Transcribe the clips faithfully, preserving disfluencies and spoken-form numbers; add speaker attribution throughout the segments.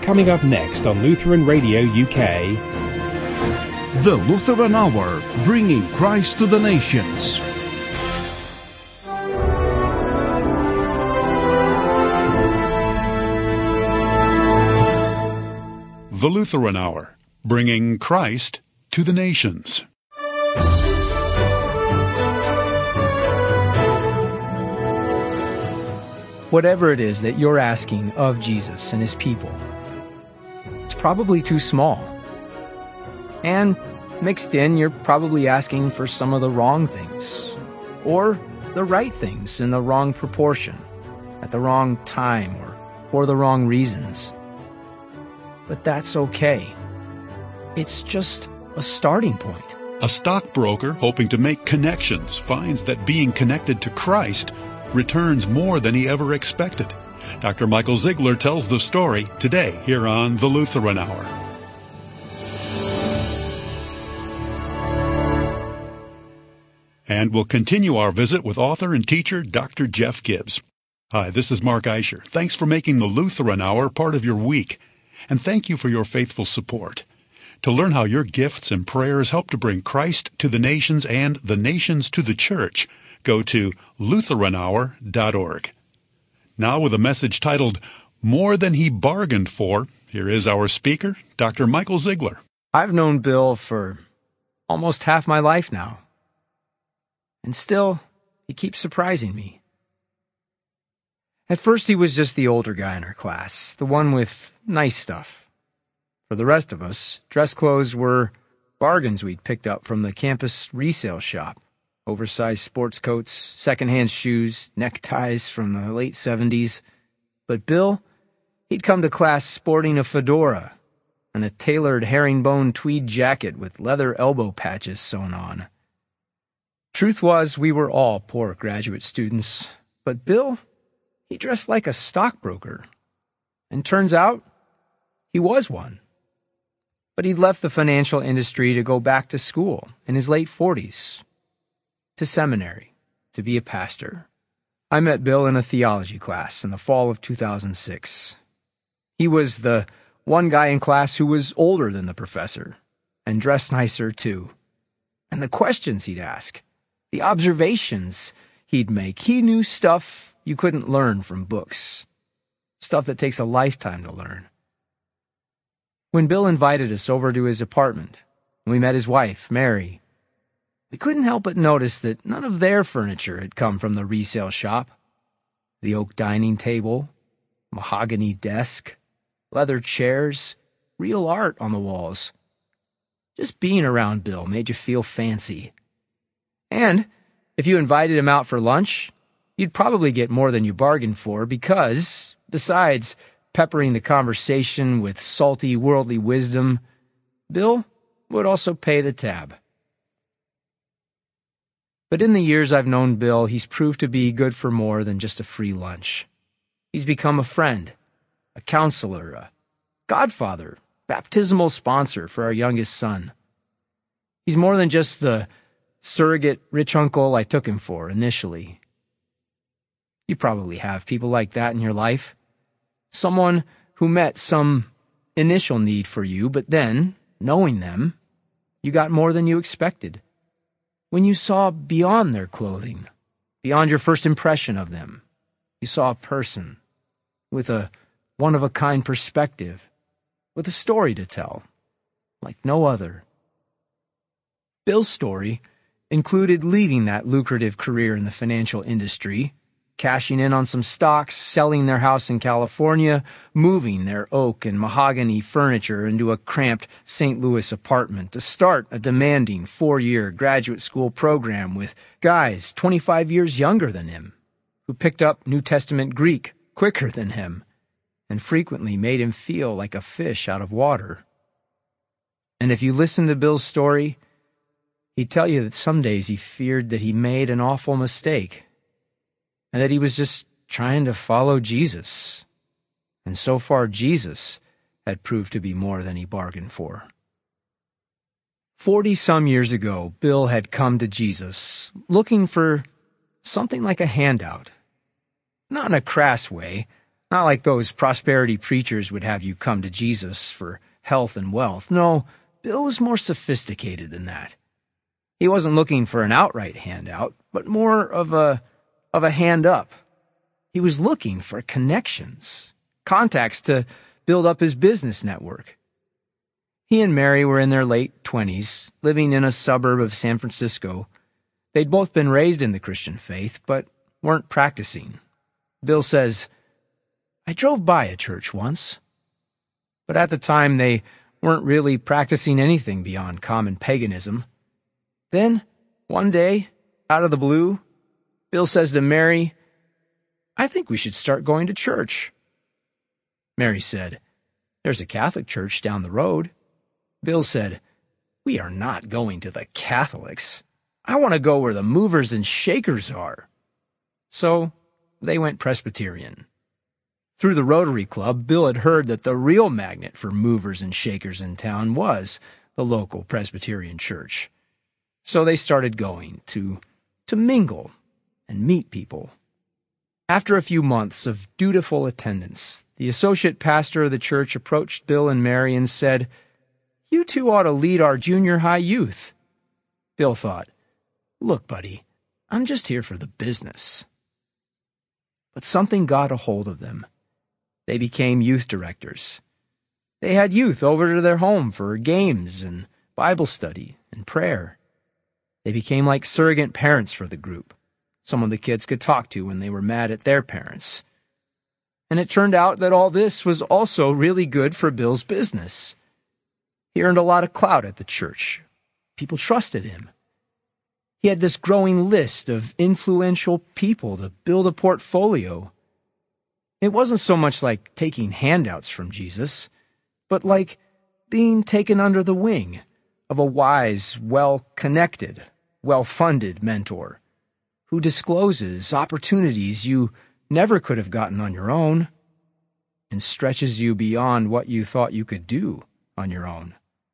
Speaker 1: Coming up next on Lutheran Radio U K.
Speaker 2: The Lutheran Hour, bringing Christ to the nations.
Speaker 3: The Lutheran Hour, bringing Christ to the nations.
Speaker 4: Whatever it is that you're asking of Jesus and his people, it's probably too small. And mixed in, you're probably asking for some of the wrong things, or the right things in the wrong proportion, at the wrong time, or for the wrong reasons. But that's okay. It's just a starting point.
Speaker 3: A stockbroker hoping to make connections finds that being connected to Christ returns more than he ever expected. Doctor Michael Ziegler tells the story today here on the Lutheran Hour. And we'll continue our visit with author and teacher Doctor Jeff Gibbs. Hi, this is Mark Eicher. Thanks for making the Lutheran Hour part of your week. And thank you for your faithful support. To learn how your gifts and prayers help to bring Christ to the nations and the nations to the church, go to lutheran hour dot org. Now with a message titled, More Than He Bargained For, here is our speaker, Doctor Michael Ziegler.
Speaker 4: I've known Bill for almost half my life now. And still, he keeps surprising me. At first, he was just the older guy in our class, the one with nice stuff. For the rest of us, dress clothes were bargains we'd picked up from the campus resale shop. Oversized sports coats, secondhand shoes, neckties from the late seventies. But Bill, he'd come to class sporting a fedora and a tailored herringbone tweed jacket with leather elbow patches sewn on. Truth was, we were all poor graduate students, but Bill, he dressed like a stockbroker. And turns out, he was one. But he'd left the financial industry to go back to school in his late forties, to seminary, to be a pastor. I met Bill in a theology class in the fall of two thousand six. He was the one guy in class who was older than the professor, and dressed nicer too. And the questions he'd ask, the observations he'd make, he knew stuff you couldn't learn from books. Stuff that takes a lifetime to learn. When Bill invited us over to his apartment, we met his wife, Mary. We couldn't help but notice that none of their furniture had come from the resale shop. The oak dining table, mahogany desk, leather chairs, real art on the walls. Just being around Bill made you feel fancy. And if you invited him out for lunch, you'd probably get more than you bargained for because, besides peppering the conversation with salty worldly wisdom, Bill would also pay the tab. But in the years I've known Bill, he's proved to be good for more than just a free lunch. He's become a friend, a counselor, a godfather, baptismal sponsor for our youngest son. He's more than just the surrogate rich uncle I took him for initially. You probably have people like that in your life. Someone who met some initial need for you, but then, knowing them, you got more than you expected. When you saw beyond their clothing, beyond your first impression of them, you saw a person with a one-of-a-kind perspective, with a story to tell, like no other. Bill's story included leaving that lucrative career in the financial industry, cashing in on some stocks, selling their house in California, moving their oak and mahogany furniture into a cramped Saint Louis apartment to start a demanding four-year graduate school program with guys twenty-five years younger than him, who picked up New Testament Greek quicker than him, and frequently made him feel like a fish out of water. And if you listen to Bill's story, he'd tell you that some days he feared that he made an awful mistake, and that he was just trying to follow Jesus. And so far, Jesus had proved to be more than he bargained for. Forty-some years ago, Bill had come to Jesus looking for something like a handout. Not in a crass way, Not like those prosperity preachers would have you come to Jesus for health and wealth. No, Bill was more sophisticated than that. He wasn't looking for an outright handout, but more of a, of a hand up. He was looking for connections, contacts to build up his business network. He and Mary were in their late twenties, living in a suburb of San Francisco. They'd both been raised in the Christian faith, but weren't practicing. Bill says, "I drove by a church once, but at the time they weren't really practicing anything beyond common paganism. Then, one day, out of the blue, Bill says to Mary, 'I think we should start going to church.' Mary said, 'There's a Catholic church down the road.' Bill said, 'We are not going to the Catholics. I want to go where the movers and shakers are.' So they went Presbyterian. Through the Rotary Club, Bill had heard that the real magnet for movers and shakers in town was the local Presbyterian church. So they started going to, to mingle and meet people. After a few months of dutiful attendance, the associate pastor of the church approached Bill and Mary and said, "You two ought to lead our junior high youth." Bill thought, "Look, buddy, I'm just here for the business." But something got a hold of them. They became youth directors. They had youth over to their home for games and Bible study and prayer. They became like surrogate parents for the group, someone the kids could talk to when they were mad at their parents. And it turned out that all this was also really good for Bill's business. He earned a lot of clout at the church. People trusted him. He had this growing list of influential people to build a portfolio. It wasn't so much like taking handouts from Jesus, but like being taken under the wing of a wise, well-connected, well-funded mentor who discloses opportunities you never could have gotten on your own and stretches you beyond what you thought you could do on your own.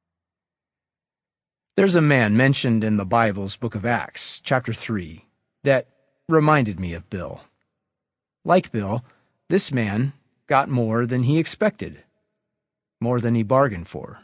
Speaker 4: There's a man mentioned in the Bible's book of Acts, chapter three, that reminded me of Bill. Like Bill, this man got more than he expected, more than he bargained for.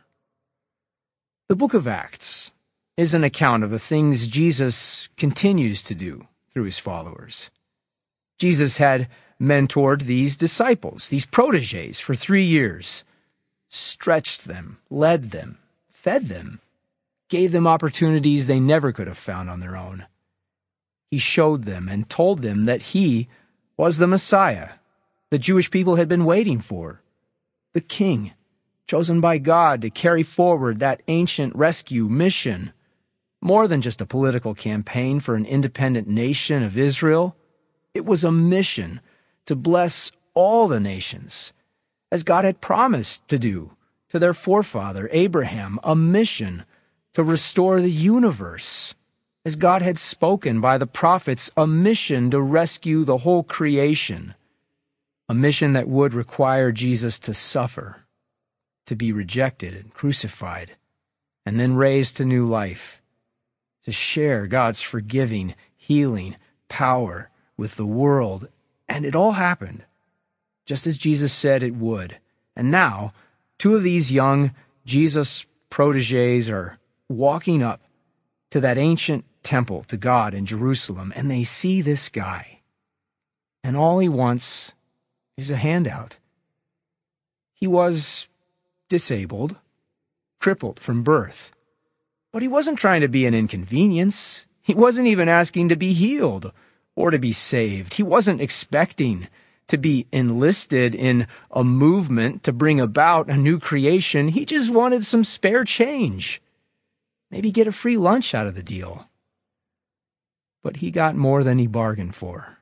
Speaker 4: The book of Acts is an account of the things Jesus continues to do through his followers. Jesus had mentored these disciples, these protégés, for three years, stretched them, led them, fed them, gave them opportunities they never could have found on their own. He showed them and told them that he was the Messiah the Jewish people had been waiting for, the king, chosen by God to carry forward that ancient rescue mission, more than just a political campaign for an independent nation of Israel. It was a mission to bless all the nations, as God had promised to do to their forefather Abraham, a mission to restore the universe, as God had spoken by the prophets, a mission to rescue the whole creation, a mission that would require Jesus to suffer, to be rejected and crucified, and then raised to new life, to share God's forgiving, healing power with the world. And it all happened just as Jesus said it would. And now, two of these young Jesus protégés are walking up to that ancient temple to God in Jerusalem, and they see this guy. And all he wants is a handout. He was disabled, crippled from birth. But he wasn't trying to be an inconvenience. He wasn't even asking to be healed or to be saved. He wasn't expecting to be enlisted in a movement to bring about a new creation. He just wanted some spare change. Maybe get a free lunch out of the deal. But he got more than he bargained for.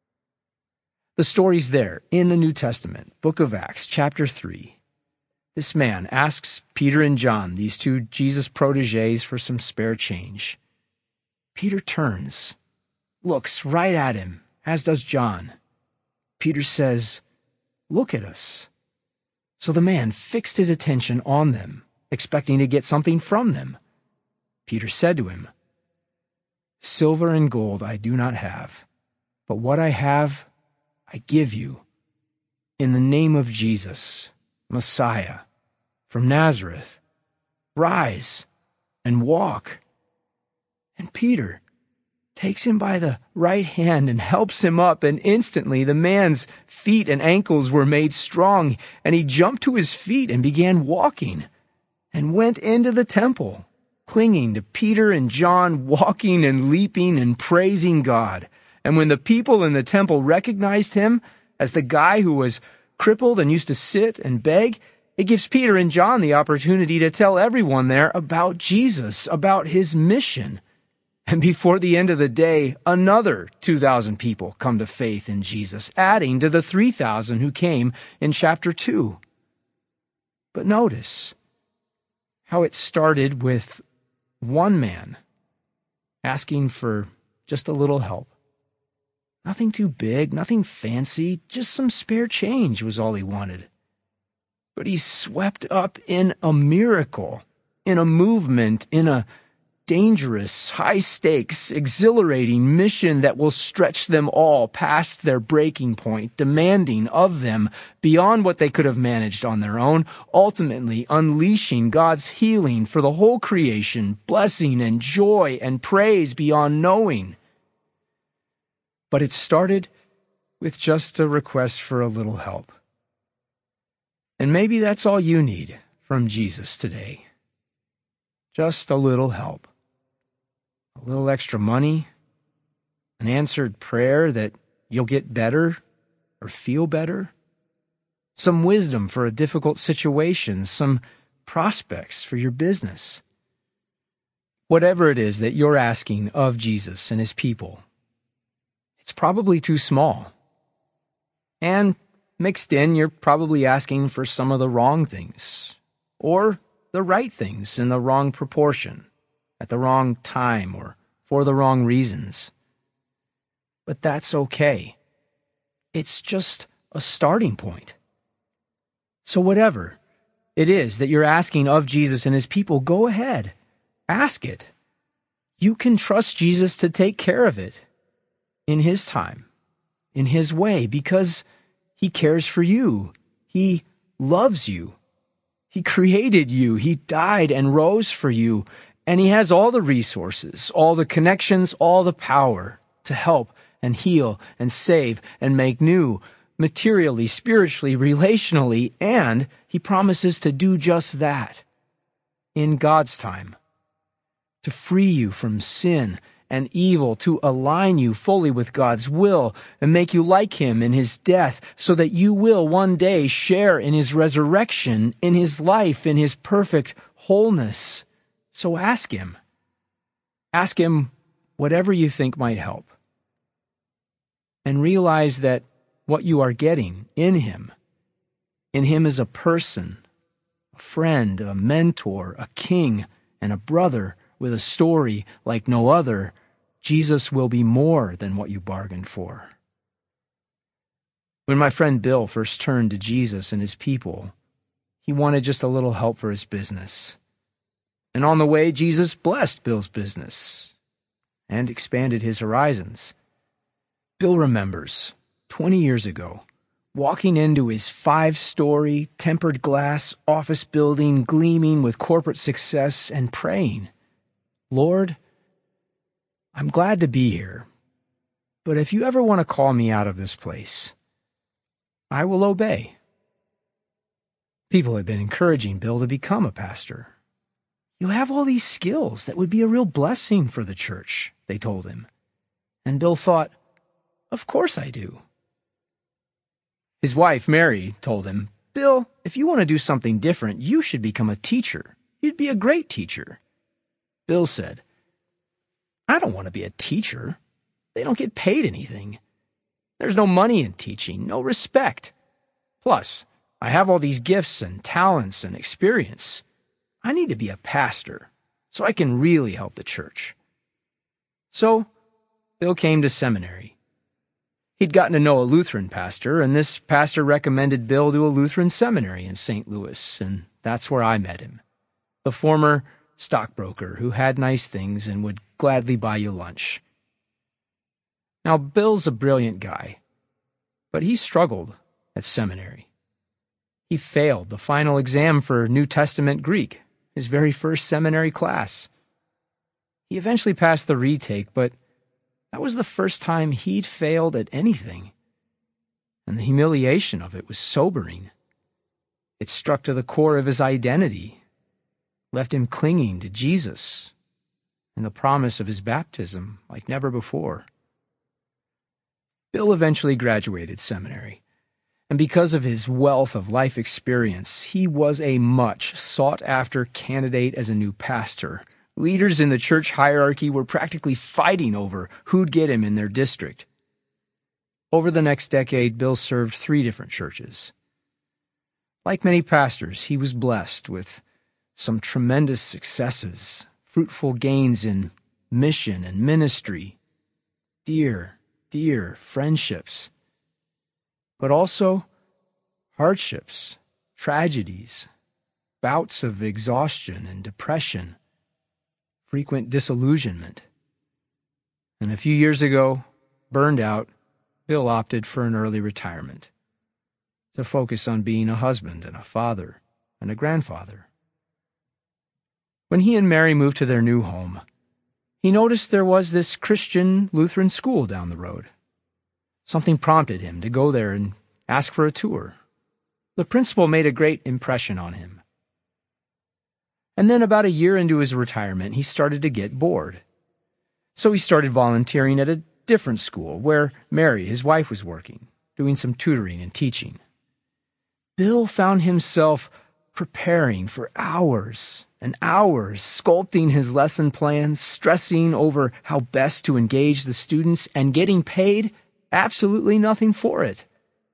Speaker 4: The story's there in the New Testament, book of Acts, chapter three. This man asks Peter and John, these two Jesus protégés, for some spare change. Peter turns, looks right at him, as does John. Peter says, "Look at us." So the man fixed his attention on them, expecting to get something from them. Peter said to him, "Silver and gold I do not have, but what I have I give you. in the name of Jesus, Messiah, from Nazareth, rise and walk. And Peter takes him by the right hand and helps him up, and instantly the man's feet and ankles were made strong, and he jumped to his feet and began walking, and went into the temple, clinging to Peter and John, walking and leaping and praising God. And when the people in the temple recognized him as the guy who was crippled and used to sit and beg, it gives Peter and John the opportunity to tell everyone there about Jesus, about his mission. And before the end of the day, another two thousand people come to faith in Jesus, adding to the three thousand who came in chapter two. But notice how it started with one man asking for just a little help. Nothing too big, nothing fancy, just some spare change was all he wanted. But he's swept up in a miracle, in a movement, in a dangerous, high-stakes, exhilarating mission that will stretch them all past their breaking point, demanding of them beyond what they could have managed on their own, ultimately unleashing God's healing for the whole creation, blessing and joy and praise beyond knowing. But it started with just a request for a little help. And maybe that's all you need from Jesus today. Just a little help. A little extra money, an answered prayer that you'll get better or feel better, some wisdom for a difficult situation, some prospects for your business. Whatever it is that you're asking of Jesus and his people, it's probably too small. And mixed in, you're probably asking for some of the wrong things, or the right things in the wrong proportion, at the wrong time, or for the wrong reasons. But that's okay. It's just a starting point. So whatever it is that you're asking of Jesus and his people, go ahead. Ask it. You can trust Jesus to take care of it in his time, in his way, because he cares for you. He loves you. He created you. He died and rose for you. And he has all the resources, all the connections, all the power to help and heal and save and make new, materially, spiritually, relationally, and he promises to do just that in God's time, to free you from sin and evil, to align you fully with God's will and make you like him in his death, so that you will one day share in his resurrection, in his life, in his perfect wholeness. So ask him. Ask him whatever you think might help. And realize that what you are getting in him, in him as a person, a friend, a mentor, a king, and a brother with a story like no other, Jesus will be more than what you bargained for. When my friend Bill first turned to Jesus and his people, he wanted just a little help for his business. And on the way, Jesus blessed Bill's business and expanded his horizons. Bill remembers, twenty years ago, walking into his five-story, tempered glass office building gleaming with corporate success and praying, Lord, I'm glad to be here, but if you ever want to call me out of this place, I will obey. People had been encouraging Bill to become a pastor. You have all these skills that would be a real blessing for the church, they told him. And Bill thought, of course I do. His wife, Mary, told him, Bill, if you want to do something different, you should become a teacher. You'd be a great teacher. Bill said, I don't want to be a teacher. They don't get paid anything. There's no money in teaching, no respect. Plus, I have all these gifts and talents and experience. I need to be a pastor so I can really help the church. So, Bill came to seminary. He'd gotten to know a Lutheran pastor, and this pastor recommended Bill to a Lutheran seminary in Saint Louis, and that's where I met him. The former stockbroker who had nice things and would gladly buy you lunch. Now, Bill's a brilliant guy, but he struggled at seminary. He failed the final exam for New Testament Greek, his very first seminary class. He eventually passed the retake, but that was the first time he'd failed at anything, and the humiliation of it was sobering. It struck to the core of his identity, left him clinging to Jesus and the promise of his baptism like never before. Bill eventually graduated seminary, and because of his wealth of life experience, he was a much sought-after candidate as a new pastor. Leaders in the church hierarchy were practically fighting over who'd get him in their district. Over the next decade, Bill served three different churches. Like many pastors, he was blessed with some tremendous successes, fruitful gains in mission and ministry, dear, dear friendships, but also hardships, tragedies, bouts of exhaustion and depression, frequent disillusionment. And a few years ago, burned out, Bill opted for an early retirement to focus on being a husband and a father and a grandfather. When he and Mary moved to their new home, he noticed there was this Christian Lutheran school down the road. Something prompted him to go there and ask for a tour. The principal made a great impression on him. And then about a year into his retirement, he started to get bored. So he started volunteering at a different school where Mary, his wife, was working, doing some tutoring and teaching. Bill found himself preparing for hours and hours, sculpting his lesson plans, stressing over how best to engage the students, and getting paid absolutely nothing for it.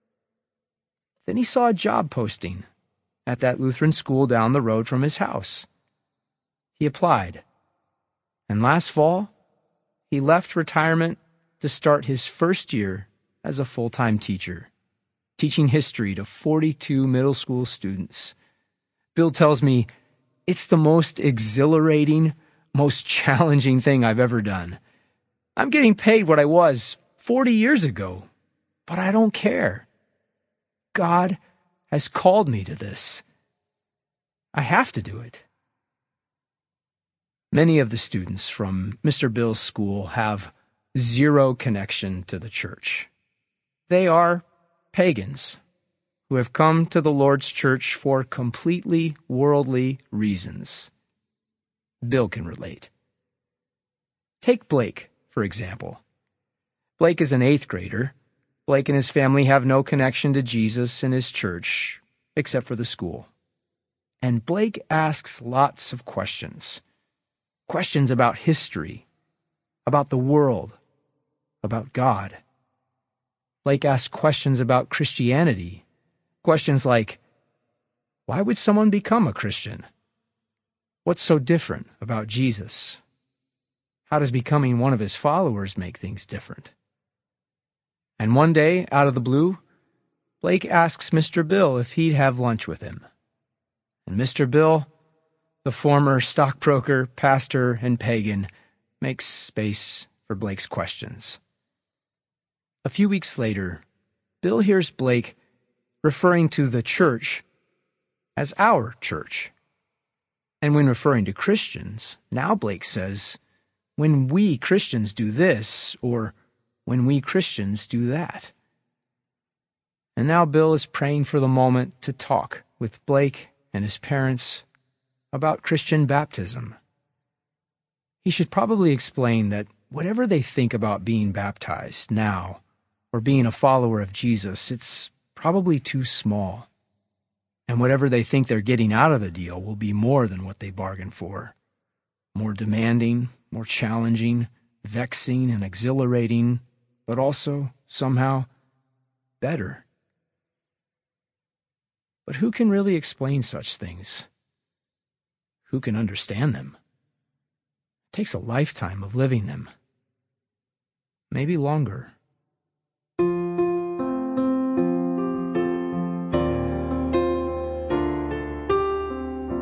Speaker 4: Then he saw a job posting at that Lutheran school down the road from his house. He applied, and last fall, he left retirement to start his first year as a full-time teacher, teaching history to forty-two middle school students. Bill tells me, it's the most exhilarating, most challenging thing I've ever done. I'm getting paid what I was forty years ago, but I don't care. God has called me to this. I have to do it. Many of the students from Mister Bill's school have zero connection to the church. They are pagans who have come to the Lord's church for completely worldly reasons. Bill can relate. Take Blake, for example. Blake is an eighth grader. Blake and his family have no connection to Jesus and his church, except for the school. And Blake asks lots of questions. Questions about history, about the world, about God. Blake asks questions about Christianity. Questions like, why would someone become a Christian? What's so different about Jesus? How does becoming one of his followers make things different? And one day, out of the blue, Blake asks Mister Bill if he'd have lunch with him. And Mister Bill, the former stockbroker, pastor, and pagan, makes space for Blake's questions. A few weeks later, Bill hears Blake referring to the church as our church. And when referring to Christians, now Blake says, when we Christians do this, or when we Christians do that. And now Bill is praying for the moment to talk with Blake and his parents about Christian baptism. He should probably explain that whatever they think about being baptized now, or being a follower of Jesus, it's probably too small. And whatever they think they're getting out of the deal will be more than what they bargained for. More demanding, more challenging, vexing and exhilarating, but also, somehow, better. But who can really explain such things? Who can understand them? It takes a lifetime of living them. Maybe longer.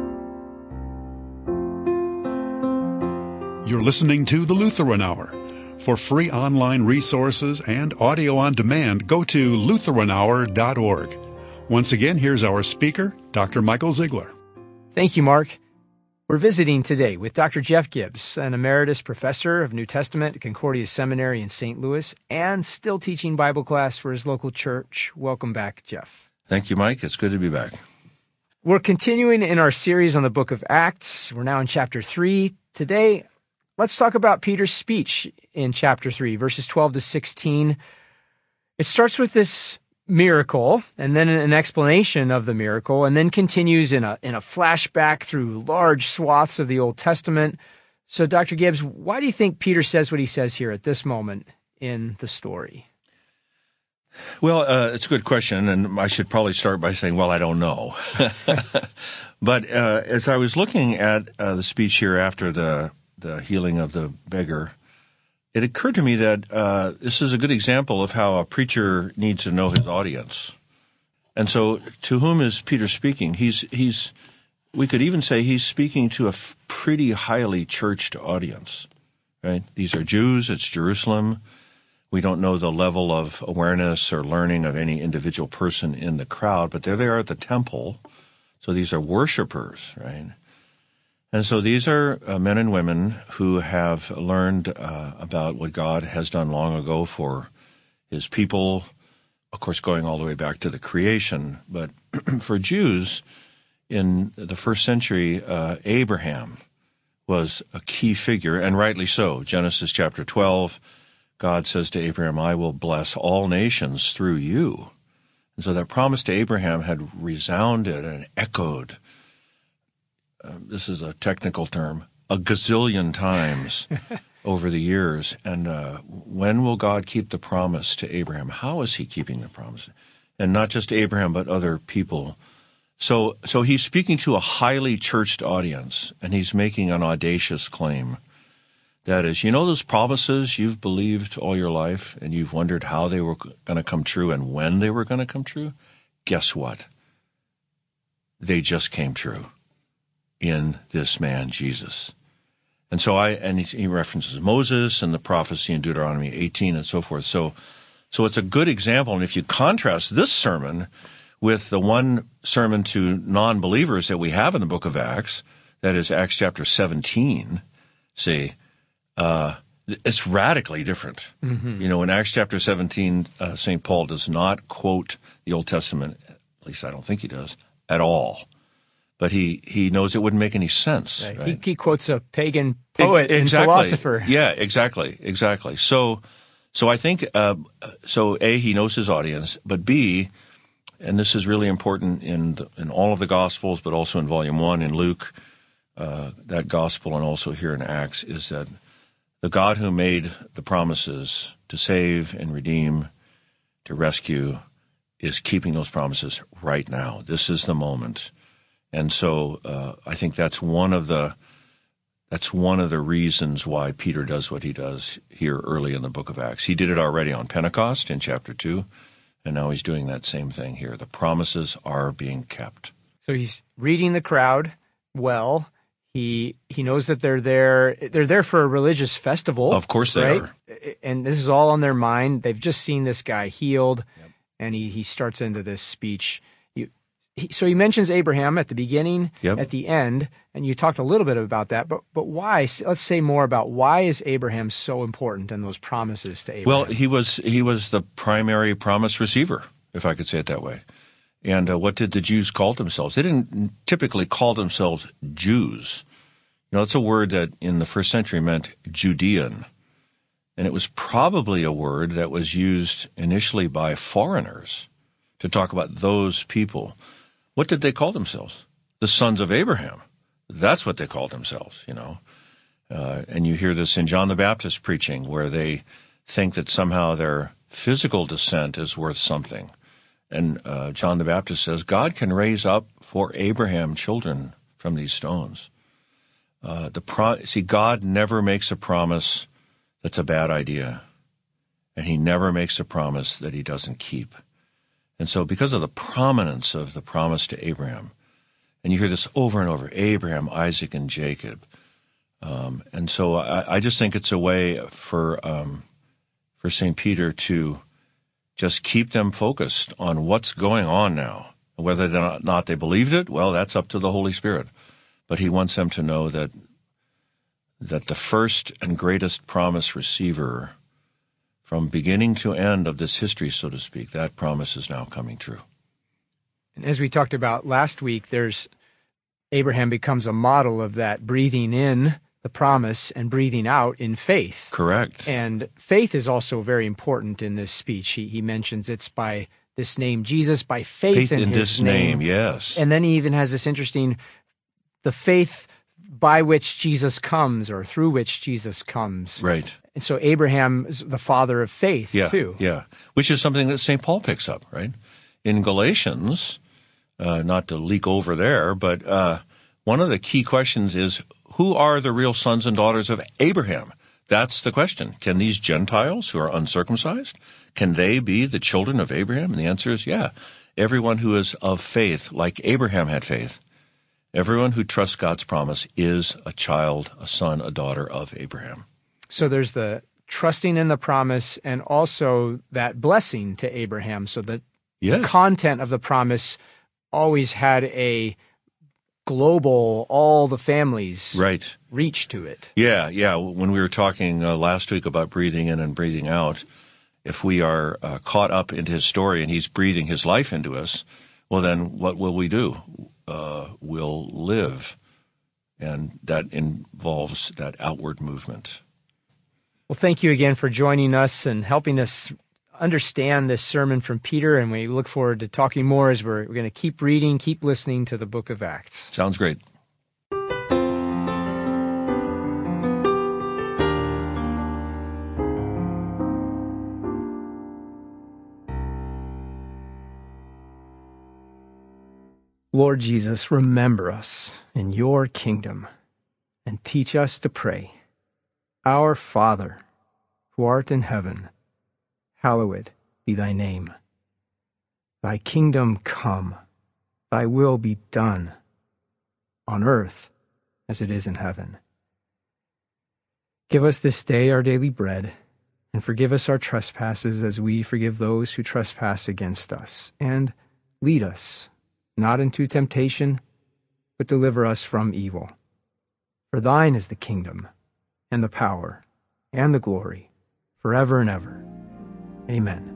Speaker 3: You're listening to the Lutheran Hour, For free online resources and audio on demand, go to Lutheran Hour dot org. Once again, here's our speaker, Doctor Michael Ziegler.
Speaker 4: Thank you, Mark. We're visiting today with Doctor Jeff Gibbs, an emeritus professor of New Testament at Concordia Seminary in Saint Louis and still teaching Bible class for his local church. Welcome back, Jeff.
Speaker 5: Thank you, Mike. It's good to be back.
Speaker 4: We're continuing in our series on the book of Acts. We're now in chapter three. Today, let's talk about Peter's speech in chapter three, verses twelve to sixteen. It starts with this miracle and then an explanation of the miracle, and then continues in a in a flashback through large swaths of the Old Testament. So, Doctor Gibbs, why do you think Peter says what he says here at this moment in the story?
Speaker 5: Well, uh, it's a good question, and I should probably start by saying, well, I don't know. But uh, as I was looking at uh, the speech here after the, the healing of the beggar, it occurred to me that uh, this is a good example of how a preacher needs to know his audience. And so to whom is Peter speaking? He's, he's, we could even say he's speaking to a f- pretty highly churched audience, right? These are Jews, it's Jerusalem. We don't know the level of awareness or learning of any individual person in the crowd, but they're there at the temple. So these are worshipers, right? And so these are uh, men and women who have learned uh, about what God has done long ago for his people, of course, going all the way back to the creation. But for Jews in the first century, uh, Abraham was a key figure, and rightly so. Genesis chapter twelve, God says to Abraham, I will bless all nations through you. And so that promise to Abraham had resounded and echoed. Uh, this is a technical term, a gazillion times over the years. And uh, when will God keep the promise to Abraham? How is he keeping the promise? And not just Abraham, but other people. So, so he's speaking to a highly churched audience, and he's making an audacious claim. That is, you know those promises you've believed all your life, and you've wondered how they were going to come true and when they were going to come true? Guess what? They just came true in this man, Jesus. And so I, and he, he references Moses and the prophecy in Deuteronomy eighteen and so forth. So, so it's a good example. And if you contrast this sermon with the one sermon to non-believers that we have in the book of Acts, that is Acts chapter seventeen, see, uh, it's radically different. Mm-hmm. You know, in Acts chapter seventeen, uh, Saint Paul does not quote the Old Testament, at least I don't think he does, at all. But he, he knows it wouldn't make any sense.
Speaker 4: Right.
Speaker 5: Right?
Speaker 4: He, he quotes a pagan poet
Speaker 5: e- exactly.
Speaker 4: and philosopher.
Speaker 5: Yeah, exactly, exactly. So, so I think, uh, so A, he knows his audience, but B, and this is really important in the, in all of the Gospels, but also in Volume One in Luke, uh, that Gospel, and also here in Acts, is that the God who made the promises to save and redeem, to rescue, is keeping those promises right now. This is the moment. And so uh, I think that's one of the that's one of the reasons why Peter does what he does here early in the book of Acts. He did it already on Pentecost in chapter two, and now he's doing that same thing here. The promises are being kept.
Speaker 4: So he's reading the crowd well. He he knows that they're there. They're there for a religious festival.
Speaker 5: Of course they
Speaker 4: right?
Speaker 5: are.
Speaker 4: And this is all on their mind. They've just seen this guy healed,
Speaker 5: Yep.
Speaker 4: and he, he starts into this speech. You, he, so he mentions Abraham at the beginning,
Speaker 5: Yep.
Speaker 4: at the end, and you talked a little bit about that. But but why? Let's say more about why is Abraham so important and those promises to Abraham?
Speaker 5: Well, he was he was the primary promise receiver, if I could say it that way. And uh, what did the Jews call themselves? They didn't typically call themselves Jews. You know, it's a word that in the first century meant Judean. And it was probably a word that was used initially by foreigners to talk about those people. What did they call themselves? The sons of Abraham. That's what they called themselves, you know. Uh, and you hear this in John the Baptist preaching, where they think that somehow their physical descent is worth something. And uh, John the Baptist says, God can raise up for Abraham children from these stones. Uh, the pro- See, God never makes a promise that's a bad idea, and he never makes a promise that he doesn't keep. And so because of the prominence of the promise to Abraham, and you hear this over and over, Abraham, Isaac, and Jacob, Um, and so I, I just think it's a way for um, for Saint Peter to just keep them focused on what's going on now. Whether or not they believed it, well, that's up to the Holy Spirit. But he wants them to know that that the first and greatest promise receiver from beginning to end of this history, so to speak, that promise is now coming true.
Speaker 4: And as we talked about last week, there's Abraham becomes a model of that breathing in the promise and breathing out in faith.
Speaker 5: Correct.
Speaker 4: And faith is also very important in this speech. He, he mentions it's by this name, Jesus, by faith,
Speaker 5: faith
Speaker 4: in,
Speaker 5: in
Speaker 4: his
Speaker 5: this name, yes.
Speaker 4: And then he even has this interesting, the faith by which Jesus comes or through which Jesus comes.
Speaker 5: Right.
Speaker 4: And so Abraham is the father of faith,
Speaker 5: yeah,
Speaker 4: too.
Speaker 5: Yeah, which is something that Saint Paul picks up, right? In Galatians, uh, not to leak over there, but uh, one of the key questions is, who are the real sons and daughters of Abraham? That's the question. Can these Gentiles who are uncircumcised, can they be the children of Abraham? And the answer is, yeah. Everyone who is of faith, like Abraham had faith, everyone who trusts God's promise is a child, a son, a daughter of Abraham.
Speaker 4: So there's the trusting in the promise and also that blessing to Abraham, so that
Speaker 5: yes.
Speaker 4: the content of the promise always had a global, all the families
Speaker 5: right.
Speaker 4: reach to it.
Speaker 5: Yeah, yeah. When we were talking uh, last week about breathing in and breathing out, if we are uh, caught up into his story and he's breathing his life into us, well, then what will we do? Uh, we'll live, and that involves that outward movement.
Speaker 4: Well, thank you again for joining us and helping us understand this sermon from Peter, and we look forward to talking more as we're, we're going to keep reading, keep listening to the book of Acts.
Speaker 5: Sounds great.
Speaker 4: Lord Jesus, remember us in your kingdom and teach us to pray. Our Father, who art in heaven, hallowed be thy name. Thy kingdom come, thy will be done, on earth as it is in heaven. Give us this day our daily bread, and forgive us our trespasses as we forgive those who trespass against us. And lead us not into temptation, but deliver us from evil. For thine is the kingdom, and the power, and the glory, forever and ever. Amen.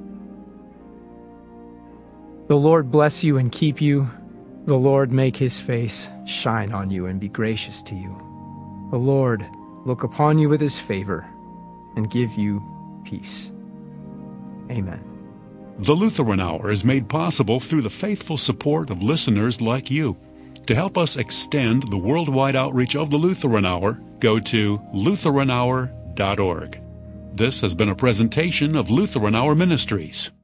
Speaker 4: The Lord bless you and keep you. The Lord make his face shine on you and be gracious to you. The Lord look upon you with his favor and give you peace. Amen.
Speaker 3: The Lutheran Hour is made possible through the faithful support of listeners like you. To help us extend the worldwide outreach of the Lutheran Hour, go to lutheran hour dot org. This has been a presentation of Lutheran Hour Ministries.